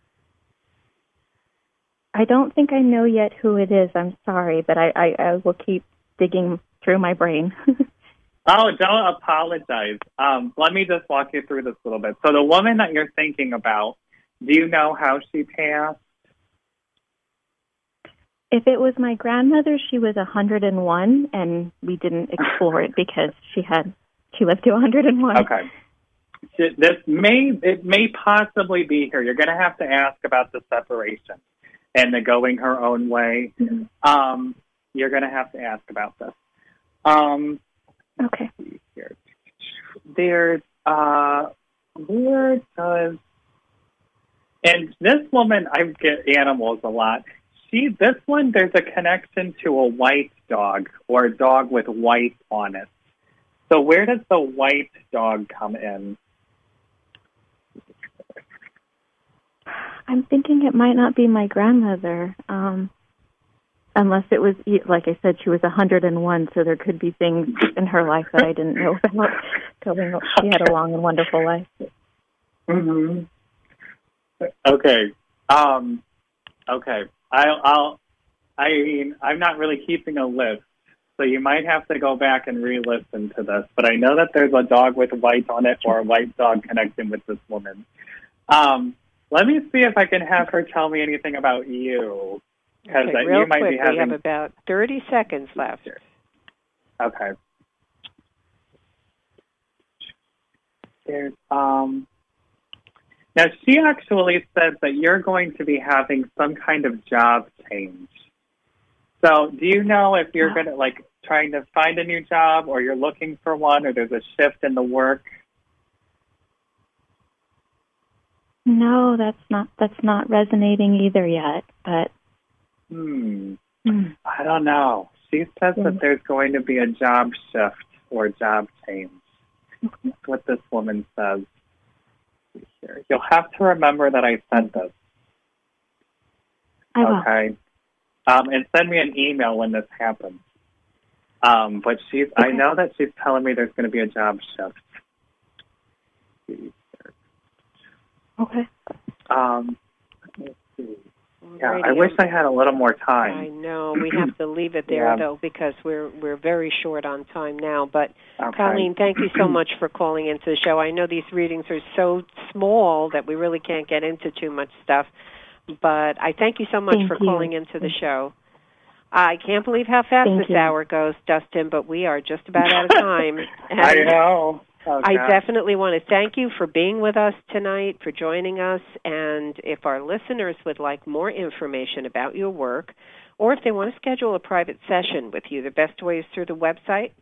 Speaker 15: I don't think I know yet who it is. I'm sorry, but I will keep digging through my brain.
Speaker 5: Oh, don't apologize. Let me just walk you through this a little bit. So the woman that you're thinking about, do you know how she passed?
Speaker 15: If it was my grandmother, she was 101, and we didn't explore it because she lived to 101.
Speaker 5: Okay. It may possibly be here. You're going to have to ask about the separation and the going her own way. Mm-hmm. You're going to have to ask about this.
Speaker 15: Okay.
Speaker 5: There's and this woman, I get animals a lot. This one, there's a connection to a white dog or a dog with white on it. So where does the white dog come in?
Speaker 15: I'm thinking it might not be my grandmother, unless it was, like I said, she was 101, so there could be things in her life that I didn't know about. She had a long and wonderful life.
Speaker 5: Mm-hmm. Okay. Okay. I'm not really keeping a list, so you might have to go back and re-listen to this. But I know that there's a dog with white on it or a white dog connecting with this woman. Let me see if I can have her tell me anything about you.
Speaker 4: Okay, real quick, we have about 30 seconds left.
Speaker 5: Okay. There's, now, she actually says that you're going to be having some kind of job change. So do you know if you're going to, trying to find a new job or you're looking for one or there's a shift in the work?
Speaker 15: No, that's not resonating either yet, but...
Speaker 5: I don't know. She says that there's going to be a job shift or job change. That's what this woman says. You'll have to remember that I said this. Okay. And send me an email when this happens. But I know that she's telling me there's going to be a job shift.
Speaker 9: Okay.
Speaker 5: Let's see. Yeah, I wish I had a little more time.
Speaker 4: I know. We have to leave it there, though, because we're very short on time now. But, Colleen, thank you so much for calling into the show. I know these readings are so small that we really can't get into too much stuff. But I thank you so much for calling into the show. I can't believe how fast this hour goes, Dustin, but we are just about out of time.
Speaker 5: I know.
Speaker 4: I definitely want to thank you for being with us tonight, for joining us, and if our listeners would like more information about your work, or if they want to schedule a private session with you, the best way is through the website?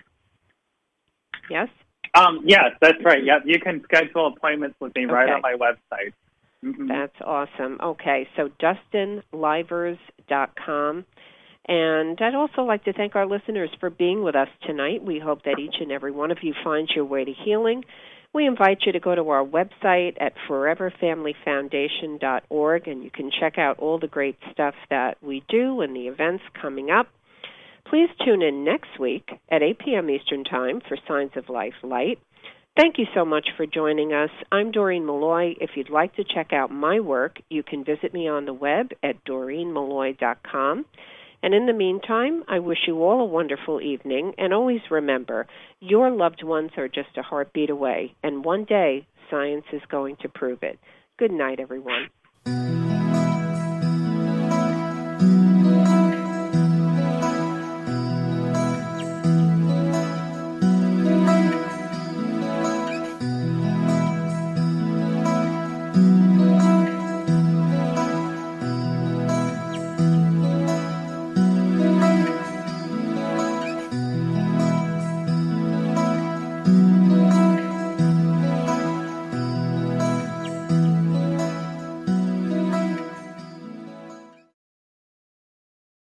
Speaker 4: Yes?
Speaker 5: Yes, that's right. Yep, you can schedule appointments with me right on my website. Mm-hmm.
Speaker 4: That's awesome. Okay, so DustinLivers.com. And I'd also like to thank our listeners for being with us tonight. We hope that each and every one of you finds your way to healing. We invite you to go to our website at foreverfamilyfoundation.org, and you can check out all the great stuff that we do and the events coming up. Please tune in next week at 8 p.m. Eastern Time for Signs of Life Light. Thank you so much for joining us. I'm Doreen Malloy. If you'd like to check out my work, you can visit me on the web at DoreenMalloy.com. And in the meantime, I wish you all a wonderful evening. And always remember, your loved ones are just a heartbeat away. And one day, science is going to prove it. Good night, everyone.